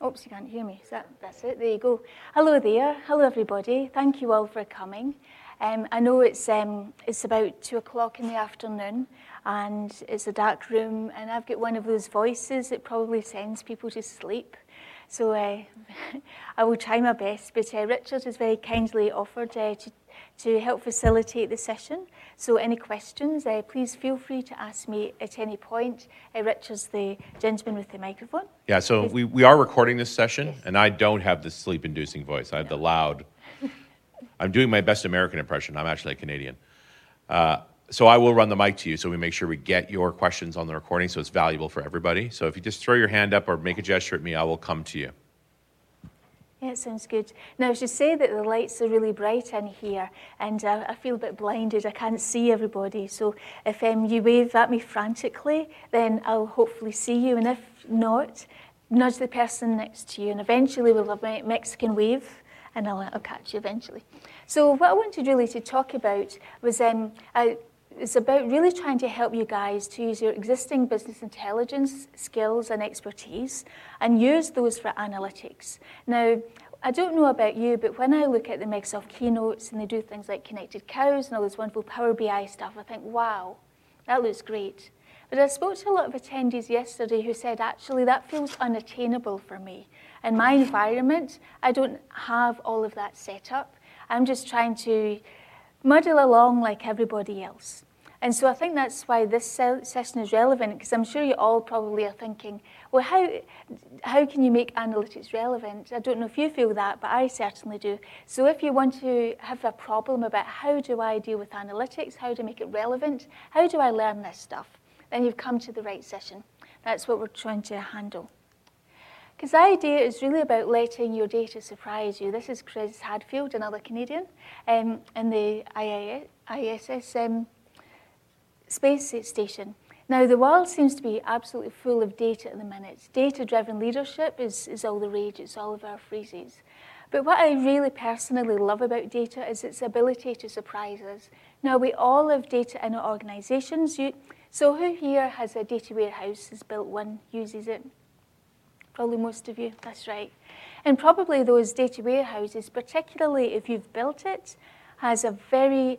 Oops, you can't hear me. That's it. There you go. Hello there. Hello, everybody. Thank you all for coming. I know it's about 2 o'clock in the afternoon, and it's a dark room, and I've got one of those voices that probably sends people to sleep. So I will try my best, but Richard has very kindly offered to help facilitate the session. So any questions, please feel free to ask me at any point. Richard's the gentleman with the microphone. Yeah, so we are recording this session, yes. And I don't have the sleep-inducing voice. I have the loud. I'm doing my best American impression. I'm actually a Canadian. So I will run the mic to you so we make sure we get your questions on the recording so it's valuable for everybody. So if you just throw your hand up or make a gesture at me, I will come to you. Yeah, it sounds good. Now, I should say that the lights are really bright in here, and I feel a bit blinded. I can't see everybody. So if you wave at me frantically, then I'll hopefully see you. And if not, nudge the person next to you. And eventually we'll have a Mexican wave, and I'll catch you eventually. So what I wanted really to talk about was it's about really trying to help you guys to use your existing business intelligence skills and expertise and use those for analytics. Now, I don't know about you, but when I look at the Microsoft keynotes and they do things like connected cows and all this wonderful Power BI stuff, I think, wow, that looks great. But I spoke to a lot of attendees yesterday who said, actually, that feels unattainable for me. In my environment, I don't have all of that set up. I'm just trying to muddle along like everybody else. And so I think that's why this session is relevant, because I'm sure you all probably are thinking, well, how can you make analytics relevant? I don't know if you feel that, but I certainly do. So if you want to have a problem about how do I deal with analytics, how to make it relevant, how do I learn this stuff, then you've come to the right session. That's what we're trying to handle. Because the idea is really about letting your data surprise you. This is Chris Hadfield, another Canadian, in the ISS space station. Now, the world seems to be absolutely full of data at the minute. Data-driven leadership is all the rage. It's all of our phrases. But what I really personally love about data is its ability to surprise us. Now, we all have data in our organizations. So who here has a data warehouse, has built one, uses it? Probably most of you, that's right. And probably those data warehouses, particularly if you've built it, is a very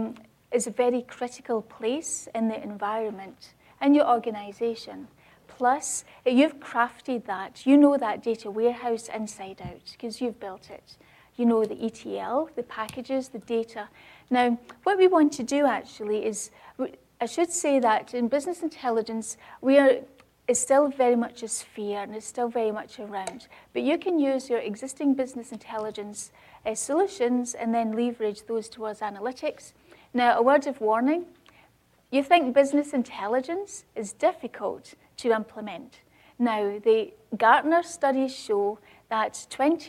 critical place in the environment, in your organization. Plus, if you've crafted that, you know that data warehouse inside out, because you've built it. You know the ETL, the packages, the data. Now, what we want to do actually is, I should say that in business intelligence, it's still very much a sphere, and it's still very much around. But you can use your existing business intelligence solutions and then leverage those towards analytics. Now, a word of warning, you think business intelligence is difficult to implement. Now, the Gartner studies show that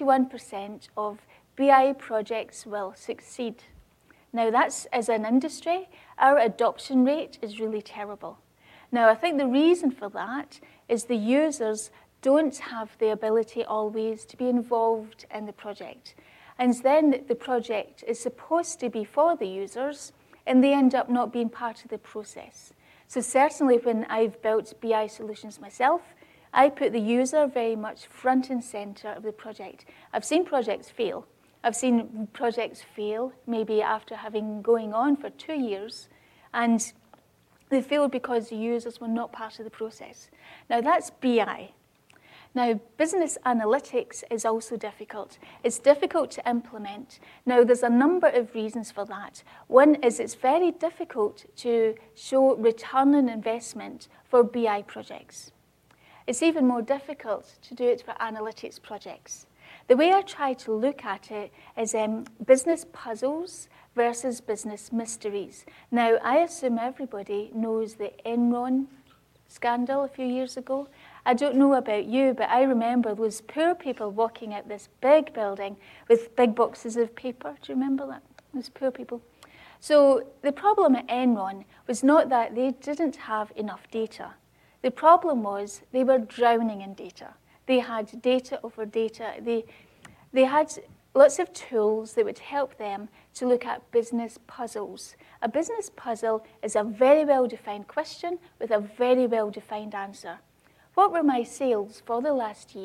21% of BI projects will succeed. Now, that's, as an industry, our adoption rate is really terrible. Now, I think the reason for that is the users don't have the ability always to be involved in the project. And then the project is supposed to be for the users, and they end up not being part of the process. So certainly when I've built BI solutions myself, I put the user very much front and center of the project. I've seen projects fail. I've seen projects fail maybe after having going on for 2 years, and they failed because the users were not part of the process. Now, that's BI. Now, business analytics is also difficult. It's difficult to implement. Now, there's a number of reasons for that. One is it's very difficult to show return on investment for BI projects. It's even more difficult to do it for analytics projects. The way I try to look at it is business puzzles versus business mysteries. Now, I assume everybody knows the Enron scandal a few years ago. I don't know about you, but I remember those poor people walking out this big building with big boxes of paper. Do you remember that? Those poor people. So the problem at Enron was not that they didn't have enough data. The problem was they were drowning in data. They had data over data. They had lots of tools that would help them to look at business puzzles. A business puzzle is a very well-defined question with a very well-defined answer. What were my sales for the last year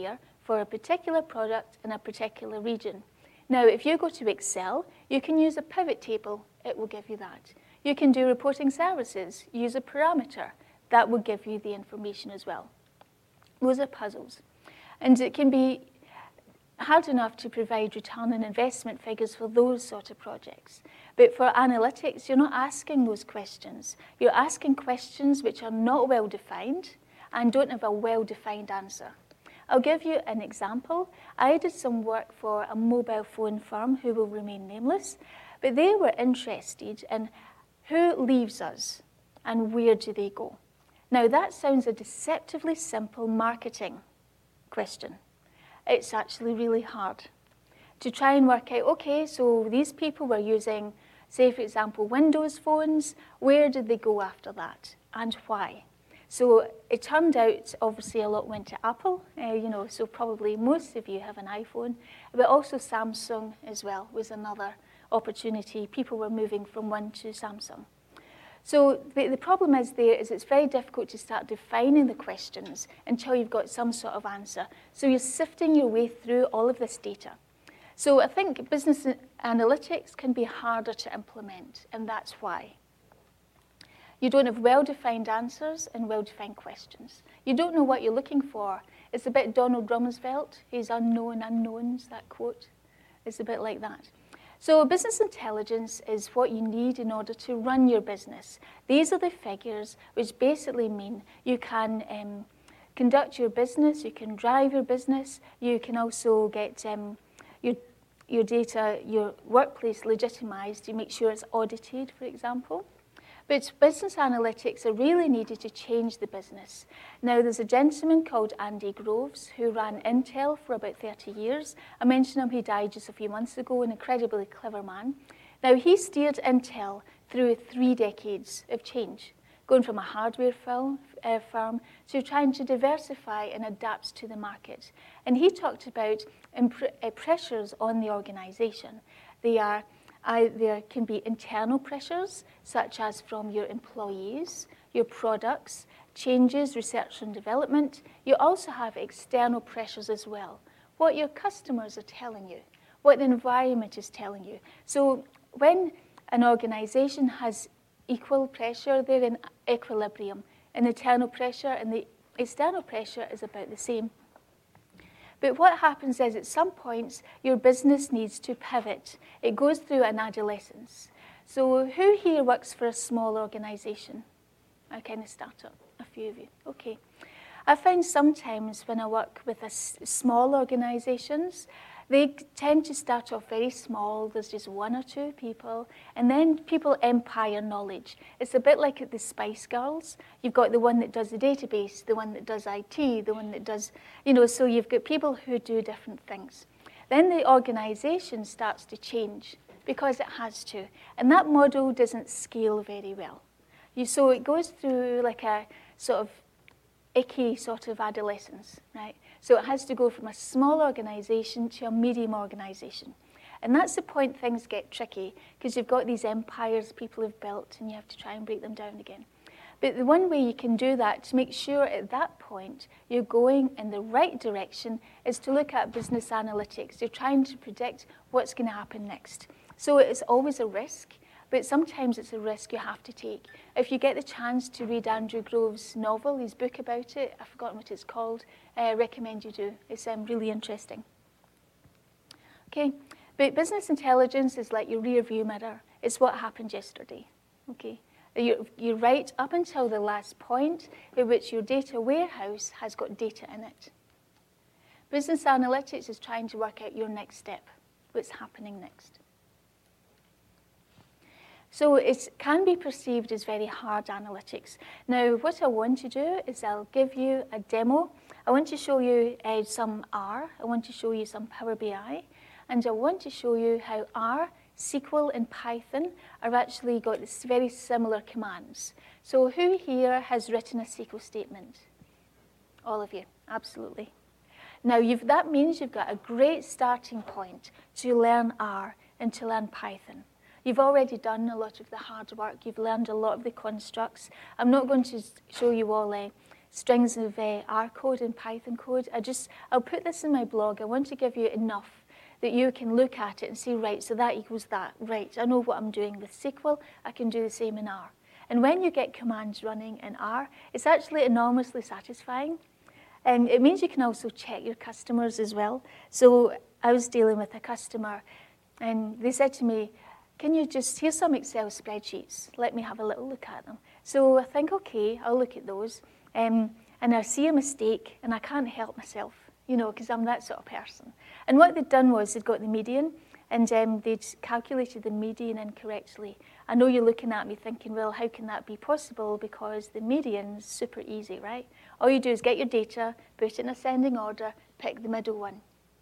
for a particular product in a particular region. Now, if you go to Excel, you can use a pivot table. It will give you that. You can do reporting services, use a parameter. That will give you the information as well. Those are puzzles. And it can be hard enough to provide return on investment figures for those sort of projects. But for analytics, you're not asking those questions. You're asking questions which are not well defined and don't have a well-defined answer. I'll give you an example. I did some work for a mobile phone firm who will remain nameless, but they were interested in who leaves us and where do they go. Now, that sounds a deceptively simple marketing question. It's actually really hard to try and work out, okay, so these people were using, say, for example, Windows phones. Where did they go after that and why? So it turned out, obviously, a lot went to Apple, so probably most of you have an iPhone, but also Samsung as well was another opportunity. People were moving from one to Samsung. So the problem is it's very difficult to start defining the questions until you've got some sort of answer. So you're sifting your way through all of this data. So I think business analytics can be harder to implement, and that's why. You don't have well-defined answers and well-defined questions. You don't know what you're looking for. It's a bit Donald Rumsfeld, his unknown unknowns, that quote. It's a bit like that. So business intelligence is what you need in order to run your business. These are the figures which basically mean you can conduct your business, you can drive your business, you can also get your data, your workplace legitimized, you make sure it's audited, for example. But business analytics are really needed to change the business. Now, there's a gentleman called Andy Groves who ran Intel for about 30 years. I mentioned him, he died just a few months ago, an incredibly clever man. Now, he steered Intel through 3 decades of change, going from a hardware firm to trying to diversify and adapt to the market. And he talked about pressures on the organization. There can be internal pressures, such as from your employees, your products, changes, research and development. You also have external pressures as well, what your customers are telling you, what the environment is telling you. So when an organization has equal pressure, they're in equilibrium. An internal pressure and the external pressure is about the same. But what happens is at some points, your business needs to pivot. It goes through an adolescence. So who here works for a small organization? A kind of startup, a few of you. Okay. I find sometimes when I work with small organizations, they tend to start off very small. There's just 1 or 2 people. And then people empire knowledge. It's a bit like at the Spice Girls. You've got the one that does the database, the one that does IT, the one that does, so you've got people who do different things. Then the organization starts to change because it has to. And that model doesn't scale very well. So it goes through like a sort of icky sort of adolescence, right? So it has to go from a small organization to a medium organization. And that's the point things get tricky, because you've got these empires people have built, and you have to try and break them down again. But the one way you can do that to make sure at that point you're going in the right direction is to look at business analytics. You're trying to predict what's going to happen next. So it's always a risk, but sometimes it's a risk you have to take. If you get the chance to read Andrew Groves' novel, his book about it, I've forgotten what it's called, I recommend you do. It's really interesting. Okay, but business intelligence is like your rear view mirror. It's what happened yesterday. Okay, you're right up until the last point in which your data warehouse has got data in it. Business analytics is trying to work out your next step, what's happening next. So it can be perceived as very hard analytics. Now, what I want to do is I'll give you a demo. I want to show you some R. I want to show you some Power BI. And I want to show you how R, SQL, and Python are actually got this very similar commands. So who here has written a SQL statement? All of you, absolutely. Now, that means you've got a great starting point to learn R and to learn Python. You've already done a lot of the hard work. You've learned a lot of the constructs. I'm not going to show you all strings of R code and Python code. I'll put this in my blog. I want to give you enough that you can look at it and say, right, so that equals that. Right, I know what I'm doing with SQL. I can do the same in R. And when you get commands running in R, it's actually enormously satisfying. And it means you can also check your customers as well. So I was dealing with a customer, and they said to me, can you just, here's some Excel spreadsheets. Let me have a little look at them. So I think, okay, I'll look at those. And I see a mistake, and I can't help myself, because I'm that sort of person. And what they'd done was they'd got the median, and they'd calculated the median incorrectly. I know you're looking at me thinking, well, how can that be possible? Because the median's super easy, right? All you do is get your data, put it in ascending order, pick the middle one.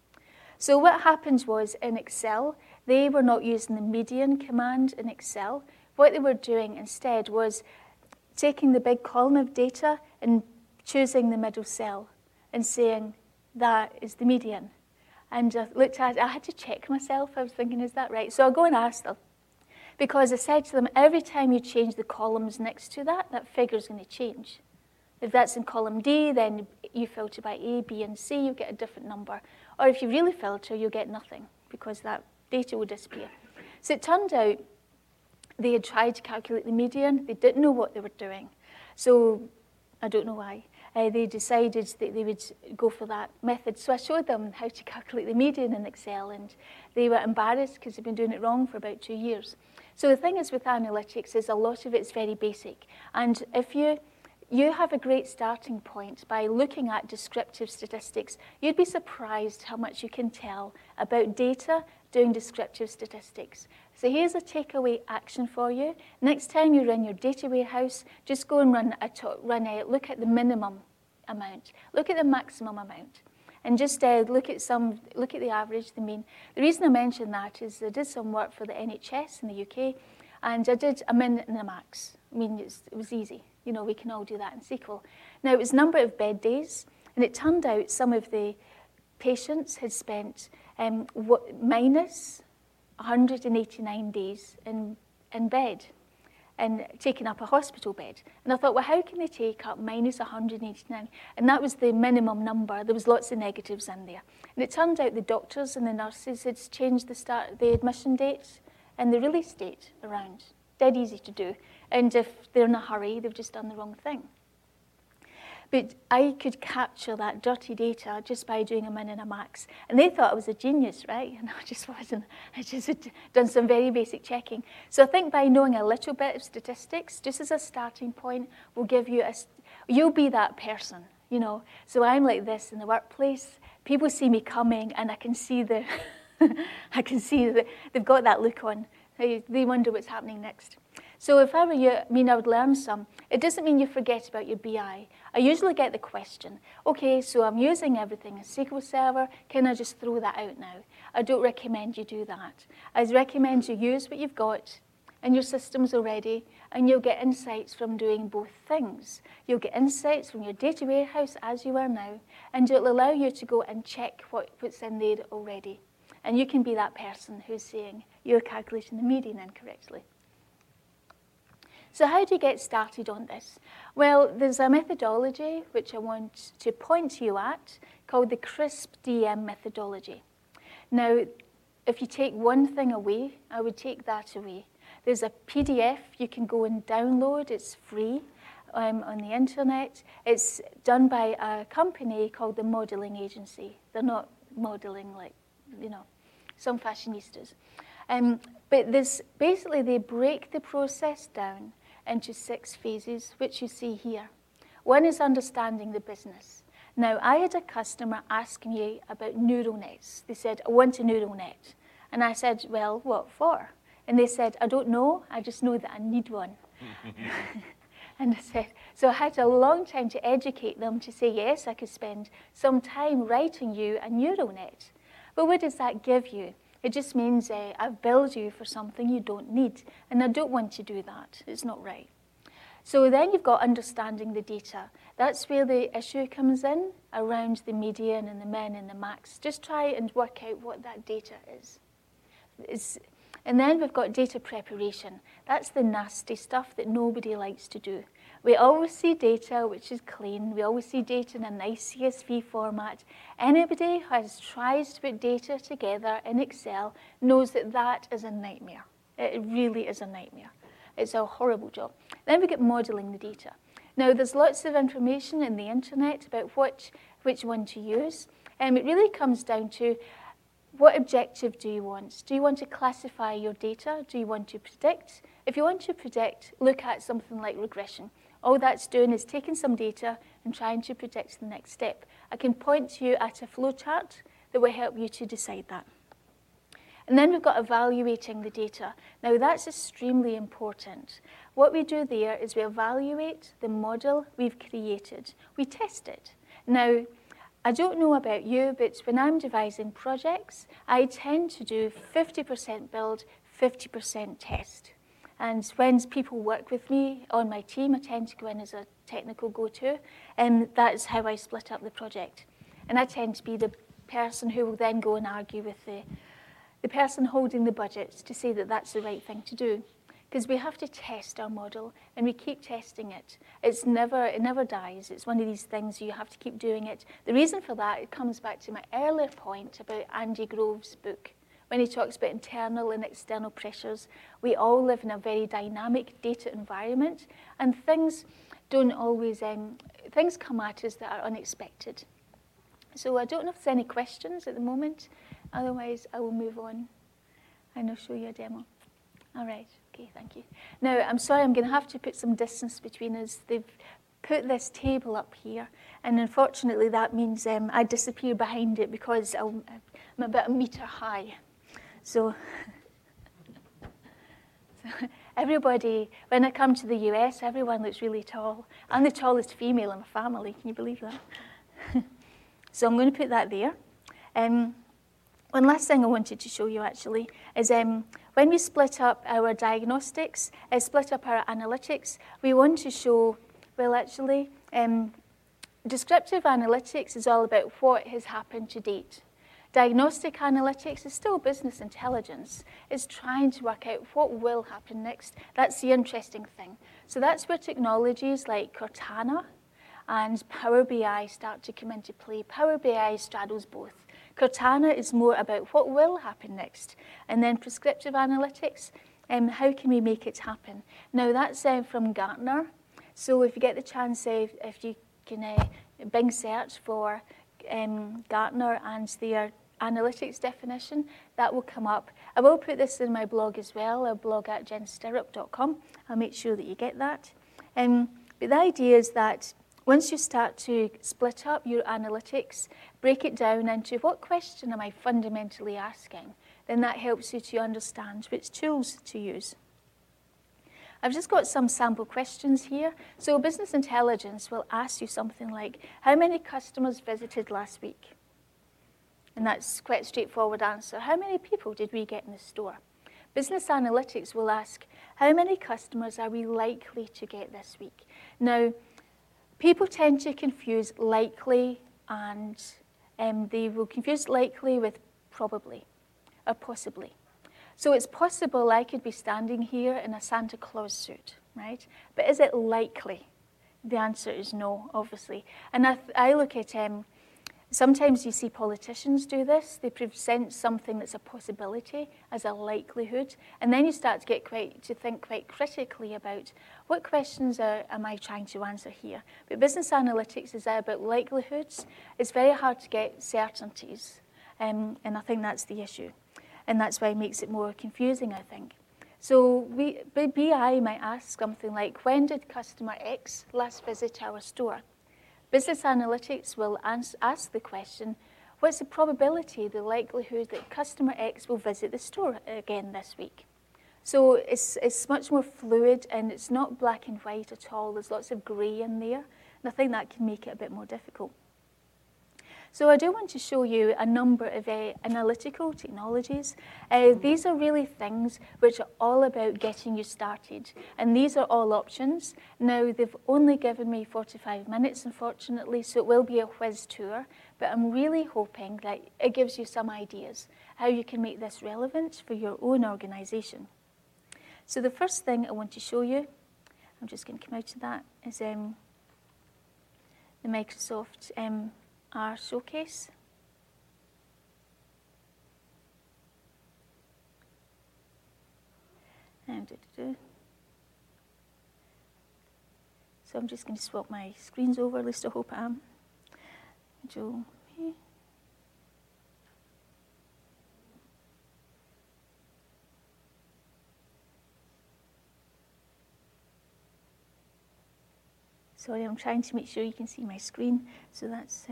So what happened was in Excel, they were not using the median command in Excel. What they were doing instead was taking the big column of data and choosing the middle cell and saying, that is the median. And I looked at it, I had to check myself. I was thinking, is that right? So I'll go and ask them. Because I said to them, every time you change the columns next to that, that figure's going to change. If that's in column D, then you filter by A, B, and C, you get a different number. Or if you really filter, you'll get nothing, because that data will disappear. So it turned out they had tried to calculate the median. They didn't know what they were doing. So I don't know why. They decided that they would go for that method. So I showed them how to calculate the median in Excel, and they were embarrassed because they've been doing it wrong for about 2 years. So the thing is with analytics is a lot of it's very basic. And if you have a great starting point by looking at descriptive statistics, you'd be surprised how much you can tell about data doing descriptive statistics. So here's a takeaway action for you. Next time you're in your data warehouse, just go and look at the minimum amount, look at the maximum amount, and just look at the average, the mean. The reason I mention that is I did some work for the NHS in the UK, and I did a min and a max. I mean, it was easy. We can all do that in SQL. Now, it was number of bed days, and it turned out some of the patients had spent minus 189 days in bed and taking up a hospital bed. And I thought, well, how can they take up minus 189? And that was the minimum number. There was lots of negatives in there. And it turned out the doctors and the nurses had changed the admission date and the release date around. Dead easy to do. And if they're in a hurry, they've just done the wrong thing. But I could capture that dirty data just by doing a min and a max. And they thought I was a genius, right? And I just wasn't. I just had done some very basic checking. So I think by knowing a little bit of statistics, just as a starting point, will give you you'll be that person, So I'm like this in the workplace. People see me coming, and I can see they've got that look on. They wonder what's happening next. So if I were you, I would learn some. It doesn't mean you forget about your BI. I usually get the question, okay, so I'm using everything in SQL Server. Can I just throw that out now? I don't recommend you do that. I recommend you use what you've got in your systems already, and you'll get insights from doing both things. You'll get insights from your data warehouse as you are now, and it'll allow you to go and check what's in there already. And you can be that person who's saying you're calculating the median incorrectly. So how do you get started on this? Well, there's a methodology which I want to point you at called the CRISP-DM methodology. Now, if you take one thing away, I would take that away. There's a PDF you can go and download. It's free on the internet. It's done by a company called the Modeling Agency. They're not modeling like, some fashionistas. But basically, they break the process down into 6 phases, which you see here. One is understanding the business. Now, I had a customer ask me about neural nets. They said, I want a neural net. And I said, well, what for? And they said, I don't know. I just know that I need one. And I said, so I had a long time to educate them to say, yes, I could spend some time writing you a neural net. But what does that give you? It just means I've billed you for something you don't need, and I don't want to do that. It's not right. So then you've got understanding the data. That's where the issue comes in, around the median and the min and the max. Just try and work out what that data is. And then we've got data preparation. That's the nasty stuff that nobody likes to do. We always see data which is clean. We always see data in a nice CSV format. Anybody who has tried to put data together in Excel knows that that is a nightmare. It really is a nightmare. It's a horrible job. Then we get modeling the data. Now, there's lots of information in the internet about which one to use. It really comes down to what objective do you want? Do you want to classify your data? Do you want to predict? If you want to predict, look at something like regression. All that's doing is taking some data and trying to predict the next step. I can point you at a flowchart that will help you to decide that. And then we've got evaluating the data. Now, that's extremely important. What we do there is we evaluate the model we've created. We test it. Now, I don't know about you, but when I'm devising projects, I tend to do 50% build, 50% test. And when people work with me on my team, I tend to go in as a technical go-to, and that's how I split up the project. And I tend to be the person who will then go and argue with the person holding the budget to say that that's the right thing to do. Because we have to test our model, and we keep testing it. It never dies. It's one of these things you have to keep doing it. The reason for that, it comes back to my earlier point about Andy Grove's book. When he talks about internal and external pressures, we all live in a very dynamic data environment, and things don't always, things come at us that are unexpected. So I don't know if there's any questions at the moment. Otherwise, I will move on and I'll show you a demo. All right, okay, thank you. Now, I'm sorry, I'm going to have to put some distance between us. They've put this table up here, and unfortunately that means I disappear behind it because I'm about 1 meter high. So everybody, when I come to the US, everyone looks really tall. I'm the tallest female in my family, can you believe that? So I'm going to put that there. One last thing I wanted to show you actually is when we split up our diagnostics, split up our analytics, we want to show, well actually, descriptive analytics is all about what has happened to date. Diagnostic analytics is still business intelligence. It's trying to work out what will happen next. That's the interesting thing. So that's where technologies like Cortana and Power BI start to come into play. Power BI straddles both. Cortana is more about what will happen next. And then prescriptive analytics, how can we make it happen? Now that's from Gartner. So if you get the chance, if you can Bing search for Gartner and their analytics definition, that will come up. I will put this in my blog as well, a blog at jenstirrup.com. I'll make sure that you get that. But the idea is that once you start to split up your analytics, break it down into what question am I fundamentally asking, then that helps you to understand which tools to use. I've just got some sample questions here. So business intelligence will ask you something like, how many customers visited last week? And that's quite a straightforward answer. How many people did we get in the store? Business analytics will ask, how many customers are we likely to get this week? Now, people tend to confuse likely and they will confuse likely with probably or possibly. So it's possible I could be standing here in a Santa Claus suit, right? But is it likely? The answer is no, obviously. And I look at, sometimes you see politicians do this. They present something that's a possibility as a likelihood. And then you start to think quite critically about what questions am I trying to answer here. But business analytics is about likelihoods. It's very hard to get certainties. And I think that's the issue. And that's why it makes it more confusing, I think. So BI might ask something like, when did customer X last visit our store? Business analytics will ask the question, what's the probability, the likelihood that customer X will visit the store again this week? So it's much more fluid, and it's not black and white at all. There's lots of grey in there, and I think that can make it a bit more difficult. So I do want to show you a number of analytical technologies. These are really things which are all about getting you started. And these are all options. Now, they've only given me 45 minutes, unfortunately, so it will be a whiz tour. But I'm really hoping that it gives you some ideas how you can make this relevant for your own organization. So the first thing I want to show you, I'm just going to come out of that, is the Microsoft R Showcase. And so I'm just going to swap my screens over, at least I hope I am. Joe. Sorry, I'm trying to make sure you can see my screen. So that's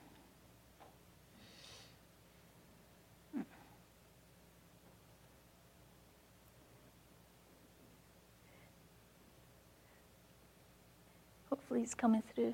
hopefully it's coming through.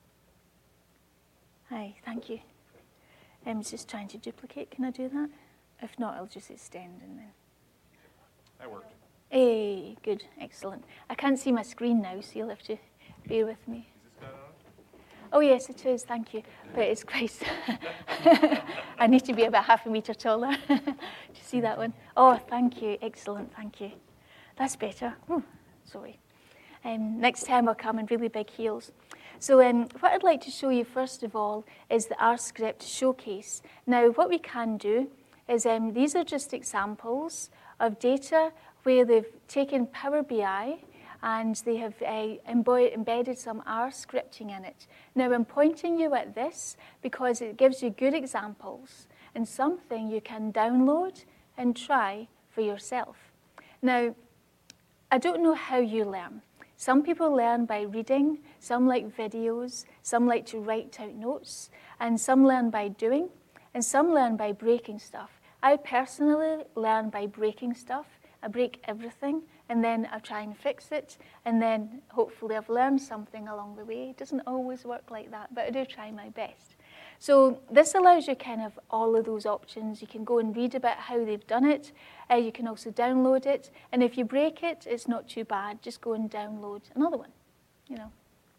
Hi, thank you. I'm just trying to duplicate. Can I do that? If not, I'll just extend and then. That worked. Hey, good, excellent. I can't see my screen now, so you'll have to bear with me. Is this guy on? Oh yes, it is, thank you. But it's quite, I need to be about half a metre taller. Do you see that one? Oh, thank you, excellent, thank you. That's better. Ooh, sorry. Next time I'll come in really big heels. So what I'd like to show you first of all is the R Script Showcase. Now what we can do is these are just examples of data where they've taken Power BI and they have embedded some R scripting in it. Now I'm pointing you at this because it gives you good examples and something you can download and try for yourself. Now, I don't know how you learn. Some people learn by reading, some like videos, some like to write out notes, and some learn by doing, and some learn by breaking stuff. I personally learn by breaking stuff. I break everything, and then I try and fix it, and then hopefully I've learned something along the way. It doesn't always work like that, but I do try my best. So this allows you kind of all of those options. You can go and read about how they've done it. You can also download it. And if you break it, it's not too bad. Just go and download another one, you know.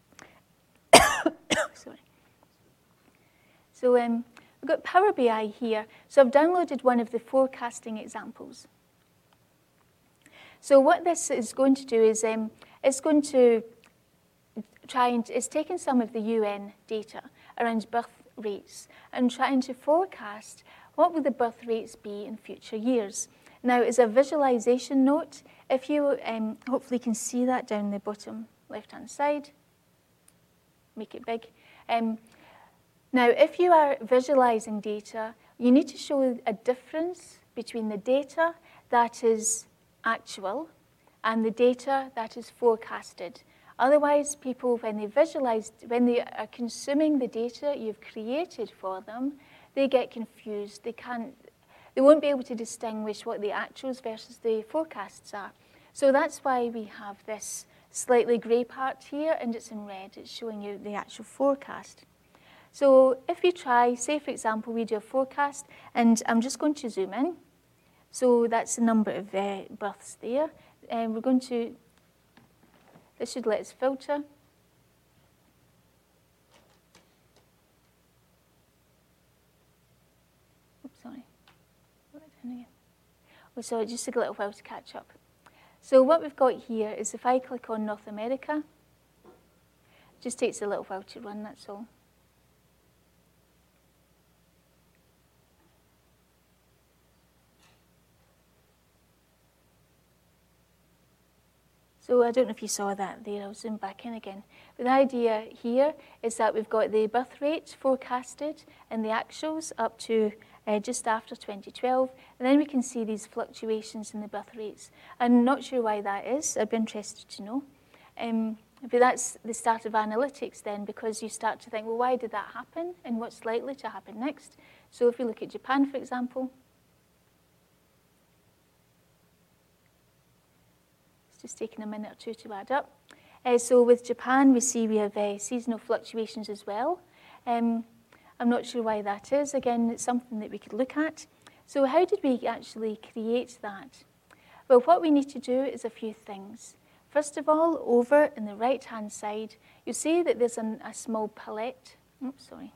Sorry. So we've got Power BI here. So I've downloaded one of the forecasting examples. So what this is going to do is it's going to it's taking some of the UN data around birth rates and trying to forecast what will the birth rates be in future years. Now, as a visualization note, if you hopefully can see that down the bottom left-hand side, make it big. Now, if you are visualizing data, you need to show a difference between the data that is actual and the data that is forecasted. Otherwise, people, when they are consuming the data you've created for them, they get confused. They won't be able to distinguish what the actuals versus the forecasts are. So that's why we have this slightly grey part here, and it's in red. It's showing you the actual forecast. So if you try, say for example, we do a forecast, and I'm just going to zoom in. So that's the number of births there. And we're going to, this should let us filter. Oops, sorry. Put it down again. Oh, sorry, just took a little while to catch up. So what we've got here is if I click on North America, it just takes a little while to run, that's all. So I don't know if you saw that there, I'll zoom back in again. But the idea here is that we've got the birth rate forecasted and the actuals up to just after 2012, and then we can see these fluctuations in the birth rates. I'm not sure why that is, I'd be interested to know. But that's the start of analytics then, because you start to think, well, why did that happen and what's likely to happen next? So if you look at Japan, for example, just taking a minute or two to add up. So with Japan, we see we have seasonal fluctuations as well. I'm not sure why that is. Again, it's something that we could look at. So how did we actually create that? Well, what we need to do is a few things. First of all, over in the right-hand side, you see that there's a small palette. Oops, sorry.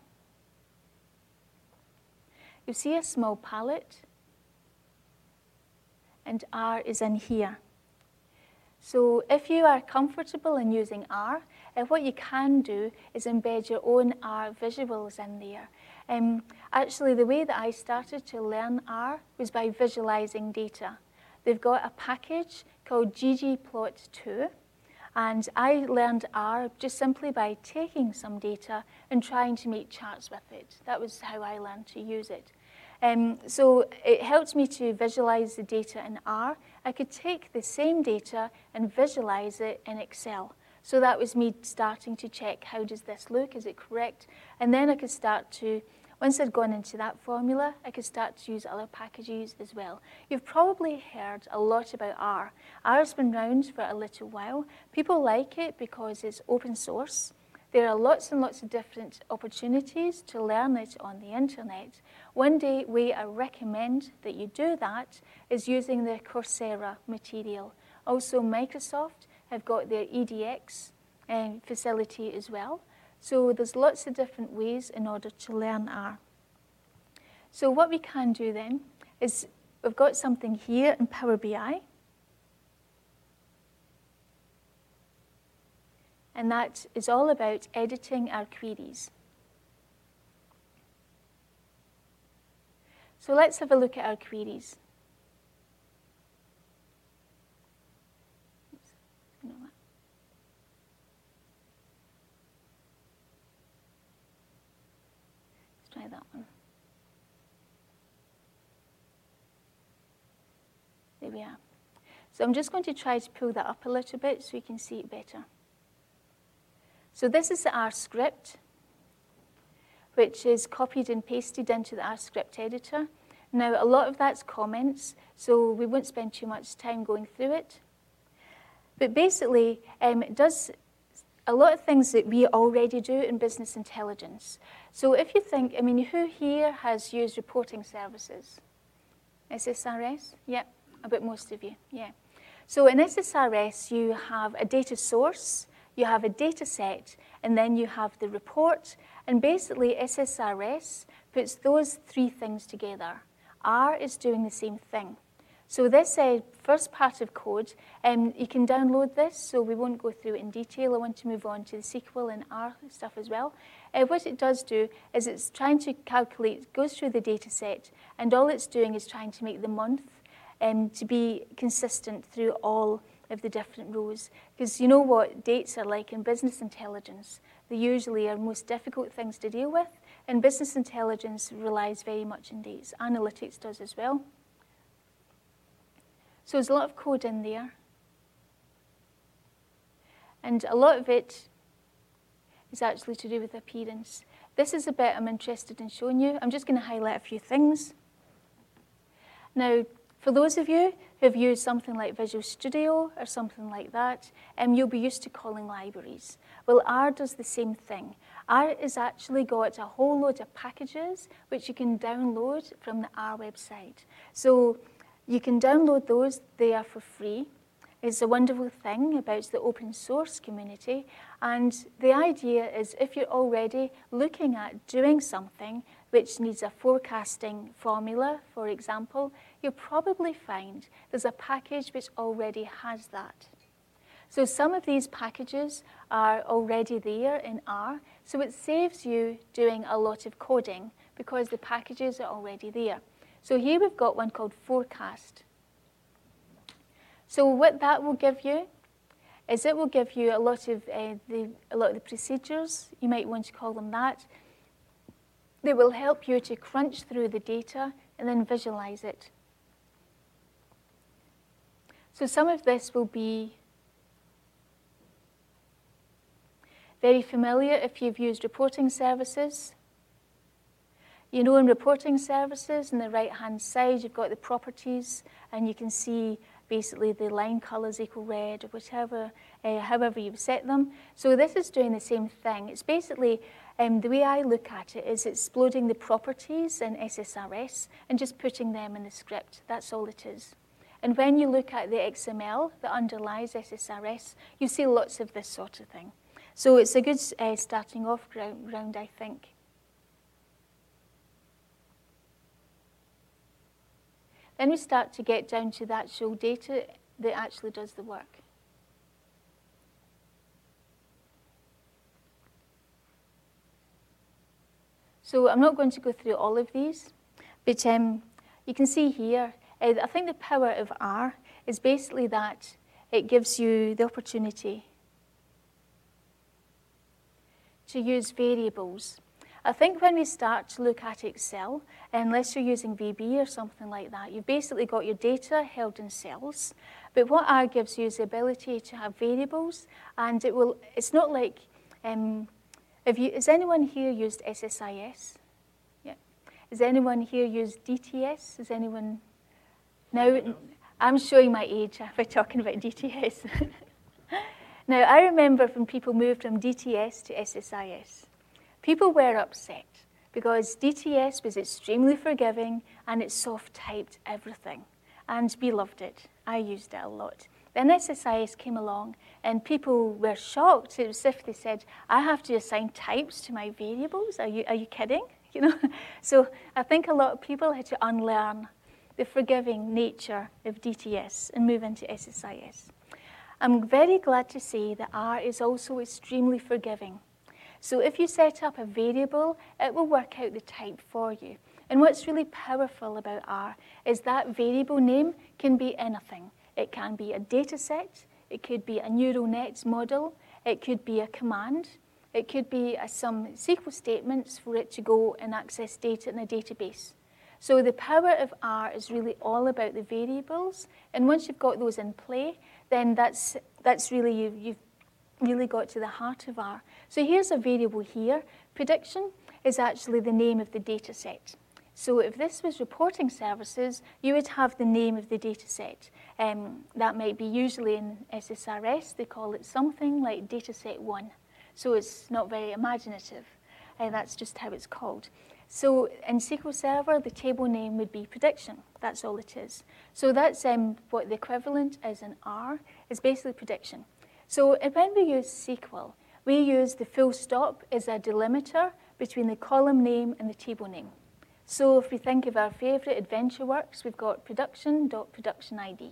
You see a small palette, and R is in here. So if you are comfortable in using R, what you can do is embed your own R visuals in there. Actually, the way that I started to learn R was by visualizing data. They've got a package called ggplot2, and I learned R just simply by taking some data and trying to make charts with it. That was how I learned to use it. So it helped me to visualize the data in R. I could take the same data and visualize it in Excel. So that was me starting to check, how does this look? Is it correct? And then I could start to, once I'd gone into that formula, I could start to use other packages as well. You've probably heard a lot about R. R's been around for a little while. People like it because it's open source. There are lots and lots of different opportunities to learn it on the internet. One way I recommend that you do that is using the Coursera material. Also, Microsoft have got their EDX facility as well. So there's lots of different ways in order to learn R. So what we can do then is we've got something here in Power BI. And that is all about editing our queries. So let's have a look at our queries. Let's try that one. There we are. So I'm just going to try to pull that up a little bit so you can see it better. So this is the R script, which is copied and pasted into the R script editor. Now, a lot of that's comments, so we won't spend too much time going through it. But basically, it does a lot of things that we already do in business intelligence. So if you think, who here has used reporting services? SSRS? Yep, I bet most of you, yeah. So in SSRS, you have a data source, you have a data set, and then you have the report. And basically, SSRS puts those three things together. R is doing the same thing. So this first part of code, you can download this, so we won't go through it in detail. I want to move on to the SQL and R stuff as well. What it does do is it's trying to calculate, goes through the data set, and all it's doing is trying to make the month to be consistent through all of the different rows. Because you know what dates are like in business intelligence. They usually are most difficult things to deal with, and business intelligence relies very much on dates. Analytics does as well. So there's a lot of code in there. And a lot of it is actually to do with appearance. This is a bit I'm interested in showing you. I'm just going to highlight a few things. Now, for those of you who have used something like Visual Studio or something like that, you'll be used to calling libraries. Well, R does the same thing. R has actually got a whole load of packages which you can download from the R website. So you can download those. They are for free. It's a wonderful thing about the open source community. And the idea is if you're already looking at doing something which needs a forecasting formula, for example, you'll probably find there's a package which already has that. So some of these packages are already there in R, so it saves you doing a lot of coding because the packages are already there. So here we've got one called Forecast. So what that will give you is it will give you a lot of the procedures, you might want to call them that. They will help you to crunch through the data and then visualize it. So some of this will be very familiar if you've used reporting services. You know, in reporting services, on the right-hand side, you've got the properties, and you can see basically the line colors equal red or whatever, however you've set them. So this is doing the same thing. It's basically, the way I look at it is exploding the properties in SSRS and just putting them in the script. That's all it is. And when you look at the XML that underlies SSRS, you see lots of this sort of thing. So it's a good starting off ground, I think. Then we start to get down to the actual data that actually does the work. So I'm not going to go through all of these, but you can see here, I think the power of R is basically that it gives you the opportunity to use variables. I think when we start to look at Excel, unless you're using VB or something like that, you've basically got your data held in cells. But what R gives you is the ability to have variables, and it's not like, has anyone here used SSIS? Yeah. Has anyone here used DTS? Has anyone? Now, I'm showing my age by talking about DTS. Now, I remember when people moved from DTS to SSIS. People were upset because DTS was extremely forgiving and it soft-typed everything. And we loved it. I used it a lot. Then SSIS came along and people were shocked. It was as if they said, I have to assign types to my variables? Are you kidding? You know? So I think a lot of people had to unlearn the forgiving nature of DTS and move into SSIS. I'm very glad to say that R is also extremely forgiving. So if you set up a variable, it will work out the type for you. And what's really powerful about R is that variable name can be anything. It can be a data set, it could be a neural net model, it could be a command, it could be some SQL statements for it to go and access data in a database. So the power of R is really all about the variables, and once you've got those in play, then that's really, you've really got to the heart of R. So here's a variable here. Prediction is actually the name of the data set. So if this was reporting services, you would have the name of the data set. That might be usually in SSRS, they call it something like dataset 1. So it's not very imaginative. That's just how it's called. So in SQL Server, the table name would be prediction. That's all it is. So that's what the equivalent is in R, is basically prediction. So when we use SQL, we use the full stop as a delimiter between the column name and the table name. So if we think of our favorite AdventureWorks, we've got production.productionID.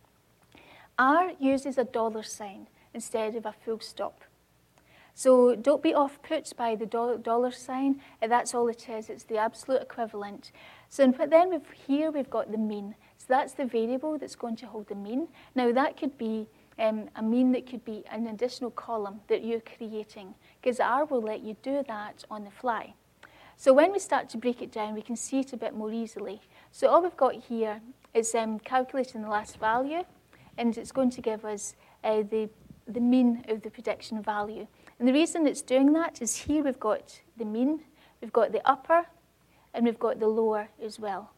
R uses a $sign instead of a full stop. So don't be off-put by the $sign. That's all it is. It's the absolute equivalent. So then here we've got the mean. So that's the variable that's going to hold the mean. Now that could be a mean that could be an additional column that you're creating, because R will let you do that on the fly. So when we start to break it down, we can see it a bit more easily. So all we've got here is calculating the last value, and it's going to give us the mean of the prediction value. And the reason it's doing that is here we've got the mean, we've got the upper, and we've got the lower as well.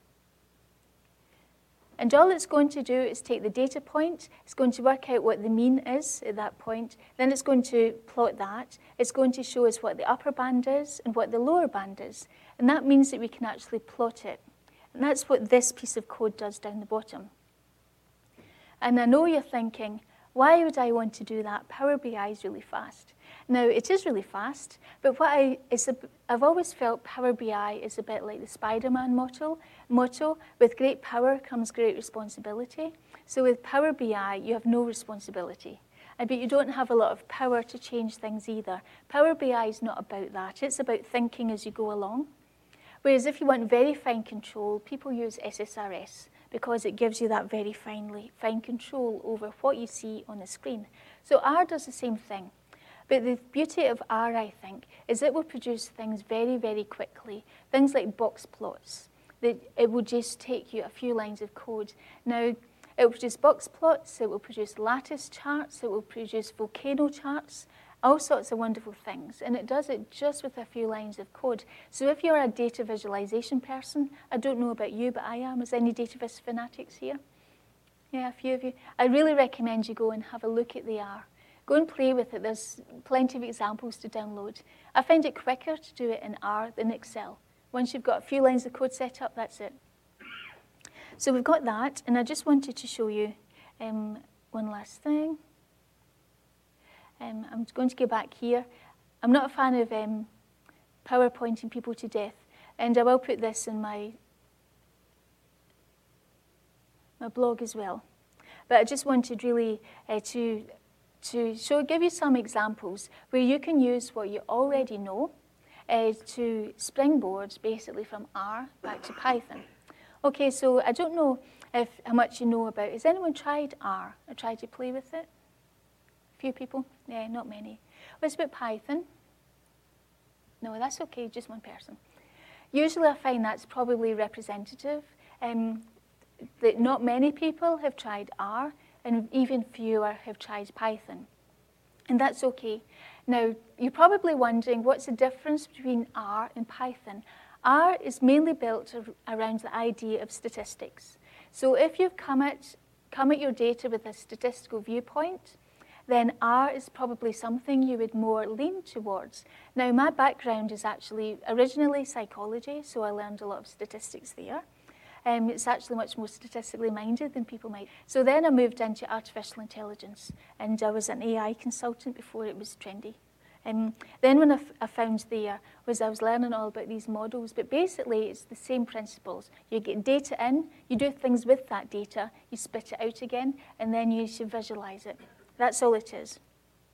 And all it's going to do is take the data point, it's going to work out what the mean is at that point, then it's going to plot that, it's going to show us what the upper band is and what the lower band is, and that means that we can actually plot it. And that's what this piece of code does down the bottom. And I know you're thinking, why would I want to do that? Power BI is really fast. Now, it is really fast, but I've always felt Power BI is a bit like the Spider-Man motto, with great power comes great responsibility. So with Power BI, you have no responsibility. But you don't have a lot of power to change things either. Power BI is not about that. It's about thinking as you go along. Whereas if you want very fine control, people use SSRS because it gives you that very fine control over what you see on the screen. So R does the same thing. But the beauty of R, I think, is it will produce things very, very quickly. Things like box plots. It will just take you a few lines of code. Now, it will produce box plots, it will produce lattice charts, it will produce volcano charts, all sorts of wonderful things. And it does it just with a few lines of code. So if you're a data visualization person, I don't know about you, but I am. Is any data vis fanatics here? Yeah, a few of you. I really recommend you go and have a look at the R. Go and play with it. There's plenty of examples to download. I find it quicker to do it in R than Excel. Once you've got a few lines of code set up, that's it. So we've got that, and I just wanted to show you one last thing. I'm going to go back here. I'm not a fan of PowerPointing people to death, and I will put this in my blog as well. But I just wanted really to give you some examples where you can use what you already know to springboard basically from R back to Python. Okay, so I don't know how much you know about, has anyone tried R or tried to play with it? A few people? Yeah, not many. What's about Python? No, that's okay, just one person. Usually I find that's probably representative. That not many people have tried R, and even fewer have tried Python. And that's okay. Now, you're probably wondering, what's the difference between R and Python? R is mainly built around the idea of statistics. So if you've come at your data with a statistical viewpoint, then R is probably something you would more lean towards. Now, my background is actually originally psychology, so I learned a lot of statistics there. It's actually much more statistically minded than people might. So then I moved into artificial intelligence, and I was an AI consultant before it was trendy. Then when I found there was I was learning all about these models, but basically it's the same principles. You get data in, you do things with that data, you spit it out again, and then you should visualize it. That's all it is.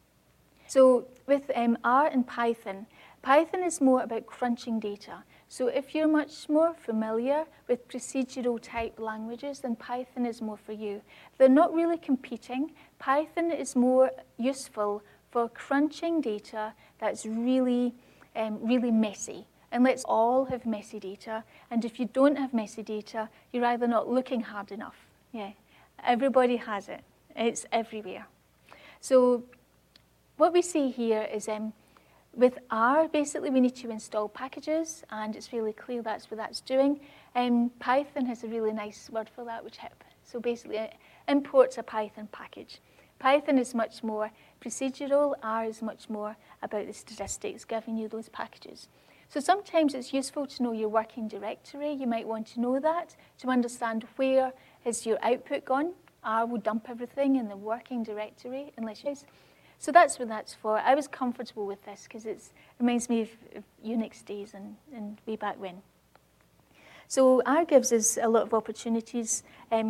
So with R and Python, Python is more about crunching data. So if you're much more familiar with procedural type languages, then Python is more for you. They're not really competing. Python is more useful for crunching data that's really, really messy. And let's all have messy data. And if you don't have messy data, you're either not looking hard enough. Yeah, everybody has it. It's everywhere. So what we see here is with R, basically we need to install packages, and it's really clear that's what that's doing. Python has a really nice word for that, which HIP. So basically it imports a Python package. Python is much more procedural. R is much more about the statistics, giving you those packages. So sometimes it's useful to know your working directory. You might want to know that to understand where has your output gone. R will dump everything in the working directory unless you... So that's what that's for. I was comfortable with this because it reminds me of Unix days and way back when. So R gives us a lot of opportunities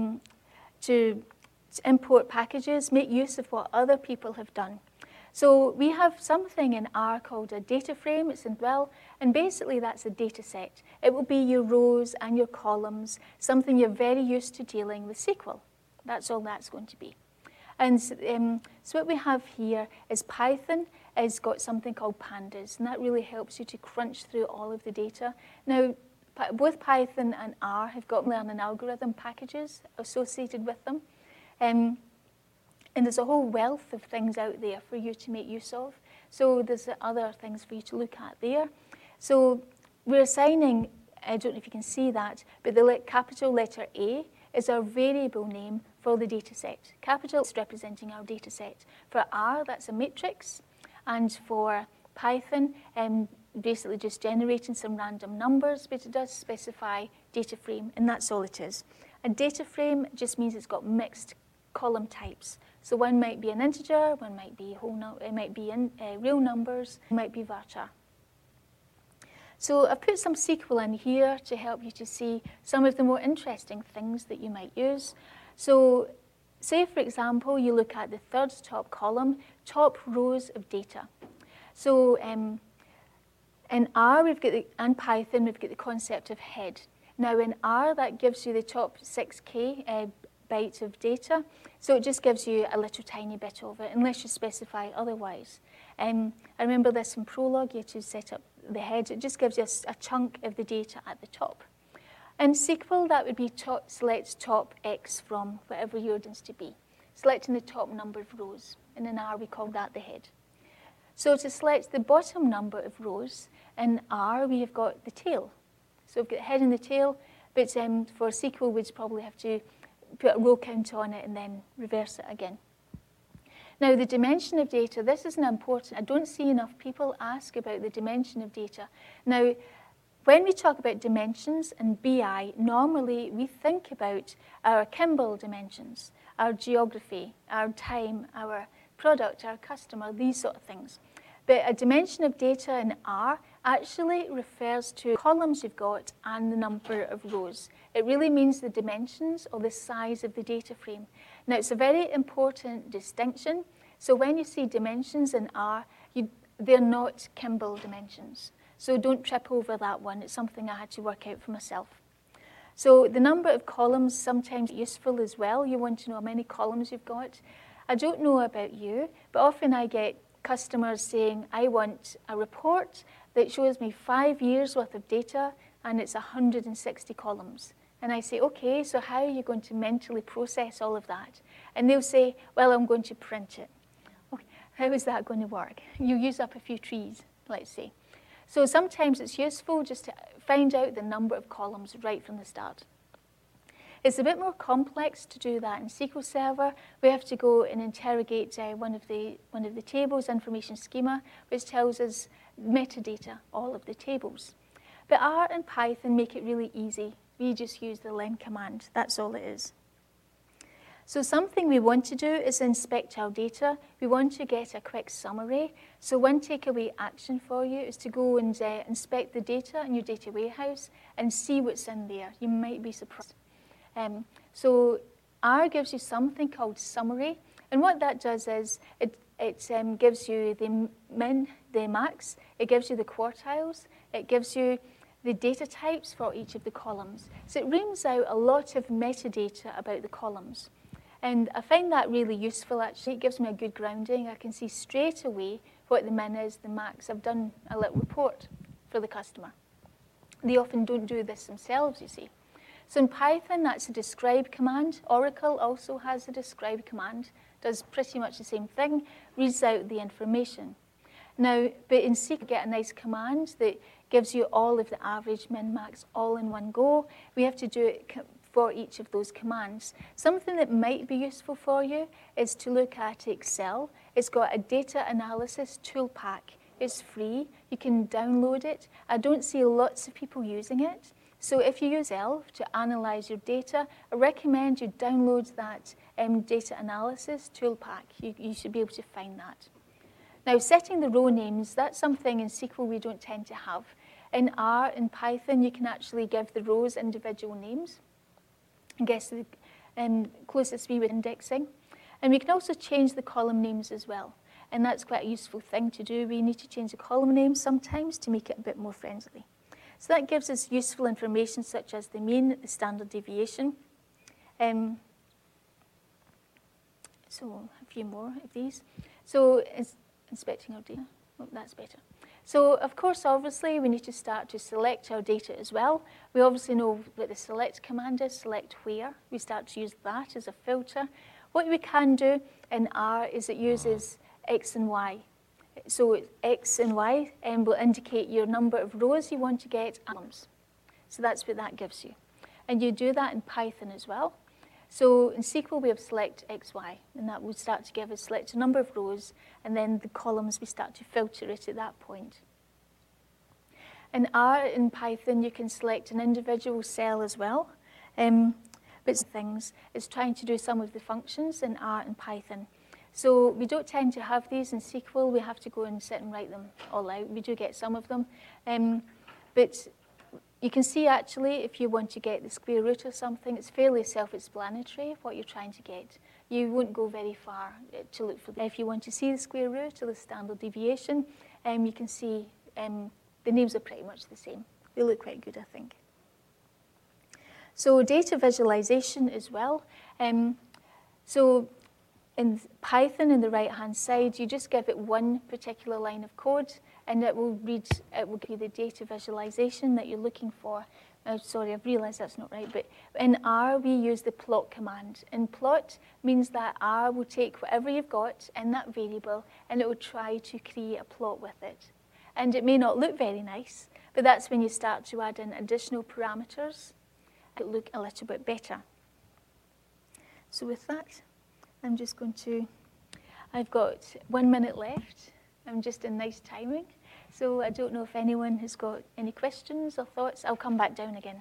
to import packages, make use of what other people have done. So we have something in R called a data frame. It's in Dwell, and basically that's a data set. It will be your rows and your columns, something you're very used to dealing with SQL. That's all that's going to be. And so what we have here is Python has got something called pandas, and that really helps you to crunch through all of the data. Now, both Python and R have got learning algorithm packages associated with them. And there's a whole wealth of things out there for you to make use of. So there's other things for you to look at there. So we're assigning, I don't know if you can see that, but the capital letter A is our variable name for the data set. Capital is representing our data set. For R, that's a matrix. And for Python, basically just generating some random numbers, but it does specify data frame, and that's all it is. A data frame just means it's got mixed column types. So one might be an integer, one might be it might be real numbers, it might be varchar. So I've put some SQL in here to help you to see some of the more interesting things that you might use. So say, for example, you look at the third top column, top rows of data. So in R and Python, we've got the concept of head. Now in R, that gives you the top 6K bytes of data. So it just gives you a little tiny bit of it, unless you specify otherwise. I remember this in Prolog, you had to set up the head. It just gives you a chunk of the data at the top. In SQL, that would be select top X from whatever your ordinance to be, selecting the top number of rows. And in R, we call that the head. So to select the bottom number of rows, in R, we have got the tail. So we've got the head and the tail, but for SQL, we'd probably have to put a row count on it and then reverse it again. Now, the dimension of data, this isn't important. I don't see enough people ask about the dimension of data. Now, when we talk about dimensions in BI, normally we think about our Kimball dimensions, our geography, our time, our product, our customer, these sort of things. But a dimension of data in R actually refers to columns you've got and the number of rows. It really means the dimensions or the size of the data frame. Now, it's a very important distinction. So when you see dimensions in R, they're not Kimball dimensions. So don't trip over that one. It's something I had to work out for myself. So the number of columns sometimes useful as well. You want to know how many columns you've got. I don't know about you, but often I get customers saying, I want a report that shows me 5 years worth of data and it's 160 columns. And I say, okay, so how are you going to mentally process all of that? And they'll say, well, I'm going to print it. Okay, how is that going to work? You use up a few trees, let's say. So sometimes it's useful just to find out the number of columns right from the start. It's a bit more complex to do that in SQL Server. We have to go and interrogate one of the tables, information schema, which tells us metadata, all of the tables. But R and Python make it really easy. We just use the len command. That's all it is. So something we want to do is inspect our data. We want to get a quick summary. So one takeaway action for you is to go and inspect the data in your data warehouse and see what's in there. You might be surprised. So R gives you something called summary. And what that does is it gives you the min, the max. It gives you the quartiles. It gives you the data types for each of the columns. So it brings out a lot of metadata about the columns. And I find that really useful, actually. It gives me a good grounding. I can see straight away what the min is, the max. I've done a little report for the customer. They often don't do this themselves, you see. So in Python, that's a describe command. Oracle also has a describe command. Does pretty much the same thing, reads out the information. Now, but in SQL, you get a nice command that gives you all of the average, min, max, all in one go. We have to do it for each of those commands. Something that might be useful for you is to look at Excel. It's got a data analysis tool pack. It's free. You can download it. I don't see lots of people using it. So if you use Excel to analyze your data, I recommend you download that data analysis tool pack. You should be able to find that. Now, setting the row names, that's something in SQL we don't tend to have. In R and Python, you can actually give the rows individual names. I guess the closest we would indexing. And we can also change the column names as well. And that's quite a useful thing to do. We need to change the column names sometimes to make it a bit more friendly. So that gives us useful information such as the mean, the standard deviation. So a few more of these. So inspecting our data. Oh, that's better. So, of course, obviously, we need to start to select our data as well. We obviously know what the select command is, select where. We start to use that as a filter. What we can do in R is it uses X and Y. So X and Y will indicate your number of rows you want to get, columns. So that's what that gives you. And you do that in Python as well. So in SQL, we have select XY, and that will start to give us select a number of rows, and then the columns, we start to filter it at that point. In R in Python, you can select an individual cell as well. But things is trying to do some of the functions in R and Python. So we don't tend to have these in SQL. We have to go and sit and write them all out. We do get some of them. But you can see, actually, if you want to get the square root of something, it's fairly self-explanatory what you're trying to get. You won't go very far to look for that. If you want to see the square root or the standard deviation, you can see the names are pretty much the same. They look quite good, I think. So data visualization as well. So in Python, in the right-hand side, you just give it one particular line of code, and it will give you the data visualization that you're looking for. Sorry, I've realized that's not right, but in R, we use the plot command. And plot means that R will take whatever you've got in that variable, and it will try to create a plot with it. And it may not look very nice, but that's when you start to add in additional parameters. It look a little bit better. So with that, I'm just going to, I've got 1 minute left. I'm just in nice timing. So I don't know if anyone has got any questions or thoughts. I'll come back down again.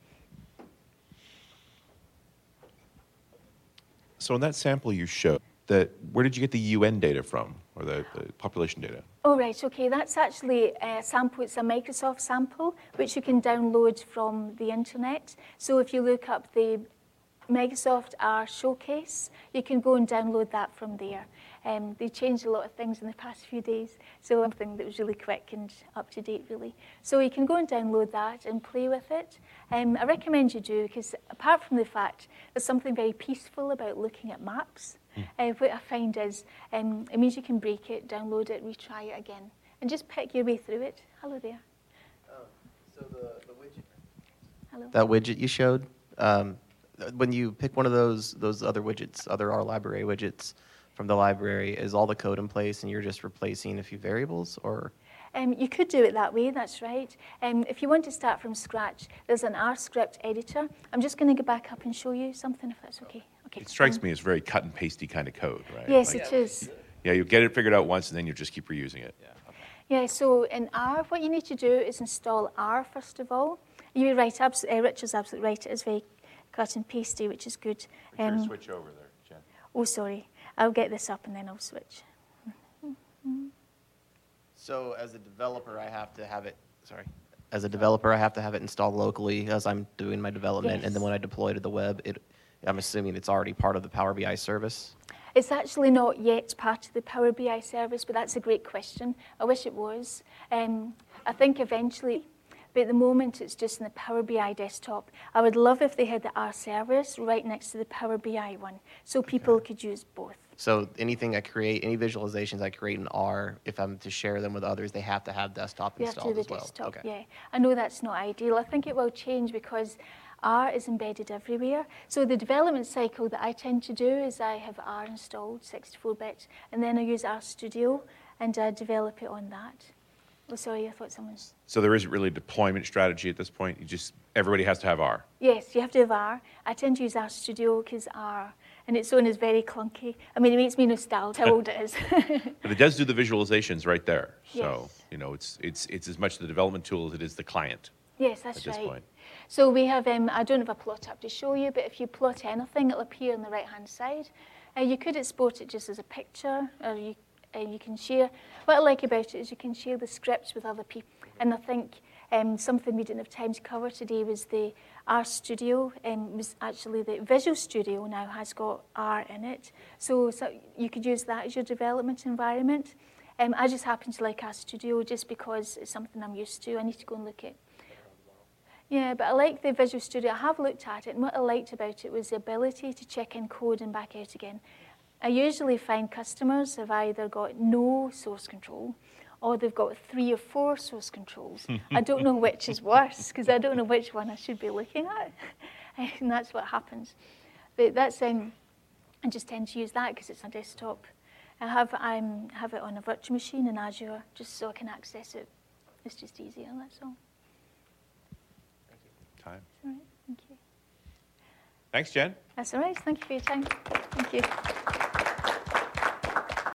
So in that sample you showed, where did you get the UN data from, or the population data? Oh, right, okay. That's actually a sample. It's a Microsoft sample, which you can download from the internet. So if you look up the Microsoft R Showcase, you can go and download that from there. They changed a lot of things in the past few days, so something that was really quick and up to date, really. So you can go and download that and play with it. I recommend you do, because apart from the fact there's something very peaceful about looking at maps, what I find is it means you can break it, download it, retry it again, and just pick your way through it. Hello there. So the widget. Hello. That widget you showed, when you pick one of those other widgets, other R library widgets from the library, is all the code in place and you're just replacing a few variables, or? You could do it that way, that's right. If you want to start from scratch, there's an R script editor. I'm just going to go back up and show you something, if that's okay. Okay. It strikes me as very cut and pasty kind of code, right? Yes, Like, it is. yeah, you get it figured out once, and then you just keep reusing it. Yeah. Okay. Yeah, so in R, what you need to do is install R first of all. You're right, Richard's absolutely right. It is very cut and pasty, which is good. Make sure to switch over there, Jen. Oh, sorry. I'll get this up and then I'll switch. So as a developer, I have to have it. Sorry. As a developer, I have to have it installed locally as I'm doing my development, and then when I deploy to the web, I'm assuming it's already part of the Power BI service. It's actually not yet part of the Power BI service, but that's a great question. I wish it was. I think eventually, but at the moment it's just in the Power BI desktop. I would love if they had the R service right next to the Power BI one, so people could use both. So anything I create, any visualizations I create in R, if I'm to share them with others, they have to have desktop You have to installed do as the well. desktop, Okay. yeah. I know that's not ideal. I think it will change because R is embedded everywhere. So the development cycle that I tend to do is I have R installed, 64-bit, and then I use RStudio and develop it on that. Oh, sorry, I thought someone's... So there isn't really a deployment strategy at this point? Everybody has to have R. Yes, you have to have R. I tend to use RStudio because R, and its own is very clunky. I mean, it makes me nostalgic how old it is. But it does do the visualizations right there. So, Yes. it's as much the development tool as it is the client Yes, that's at this right. point. So we have, I don't have a plot up to show you, but if you plot anything, it'll appear on the right-hand side. You could export it just as a picture, or you can share. What I like about it is you can share the scripts with other people. And I think something we didn't have time to cover today was the RStudio. Was actually the Visual Studio now has got R in it. So you could use that as your development environment. I just happen to like RStudio just because it's something I'm used to. I need to go and look at. Yeah, but I like the Visual Studio. I have looked at it, and what I liked about it was the ability to check in code and back out again. I usually find customers have either got no source control or they've got 3 or 4 source controls. I don't know which is worse because I don't know which one I should be looking at. And that's what happens. But that's I just tend to use that because it's on desktop. I have it on a virtual machine in Azure just so I can access it. It's just easier, that's all. Time. All right, thank you. Thanks, Jen. That's all right. Thank you for your time. Thank you.